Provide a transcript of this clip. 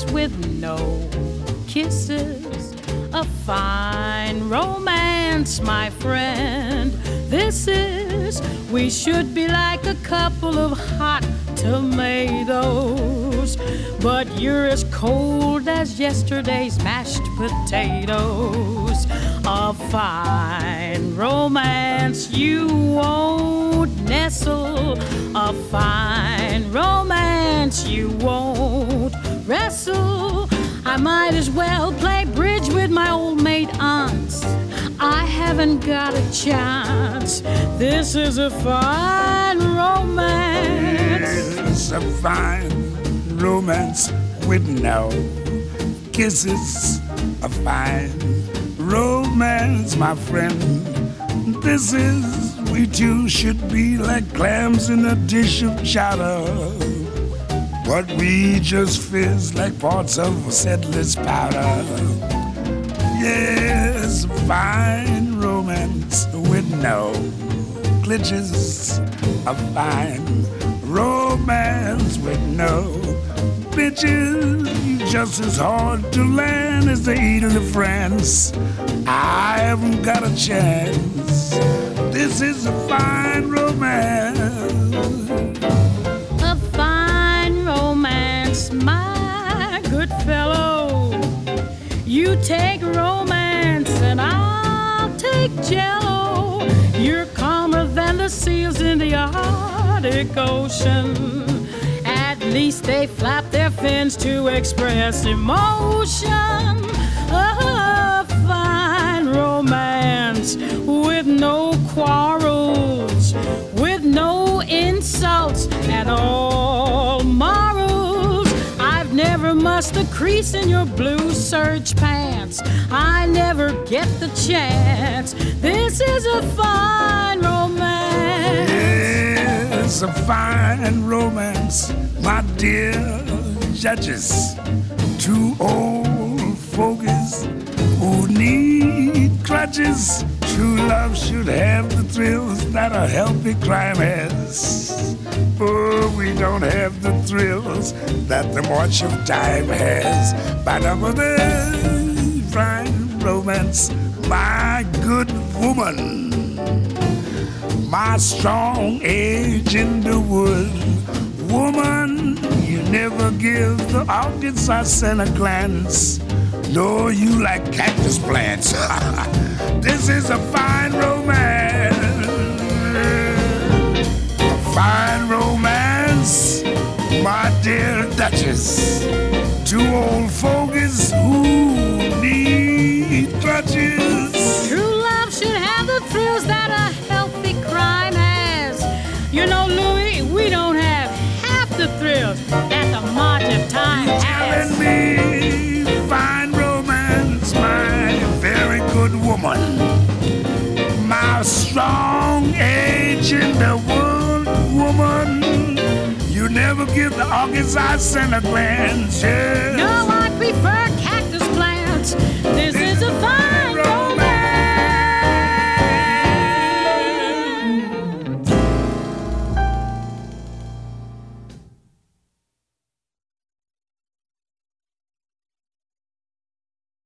with no kisses. A fine romance, my friend. This is, we should be like a couple of hot tomatoes. But you're as cold as yesterday's mashed potatoes. A fine romance you won't nestle. A fine romance you won't wrestle. I might as well play bridge with my old maid aunts. I haven't got a chance. This is a fine romance. It's a fine romance with no kisses. A fine romance, my friend. This is, we two should be like clams in a dish of chowder. But we just fizz like parts of a settler's powder. Yes, fine romance with no glitches. A fine romance with no bitches. Just as hard to land as the Ile of France. I haven't got a chance. This is a fine romance. A fine romance, my good fellow. You take romance and I'll take jello. You're calmer than the seals in the Arctic Ocean. At least they flap their fins to express emotion. A fine romance with no quarrels, with no insults at all morals. I've never mussed a crease in your blue serge pants. I never get the chance. This is a fine romance. Yes, a fine romance, my dear judges. Two old fogies who need crutches. True love should have the thrills that a healthy crime has. Oh, we don't have the thrills that the march of time has. But I'm a fine romance, my good woman. My strong age in the wood. Woman, you never give the orchids I send a glance. No, you like cactus plants. This is a fine romance. A fine romance, my dear Duchess. Two old fogies who need crutches. True love should have the thrills that a healthy crime has. You know, Louis, we don't have half the thrills that the march of time has. Telling me, fine romance, my very good woman. My strong age in the wood, woman. You never give the orchids I send a glance. Yes. No, I prefer cactus plants. This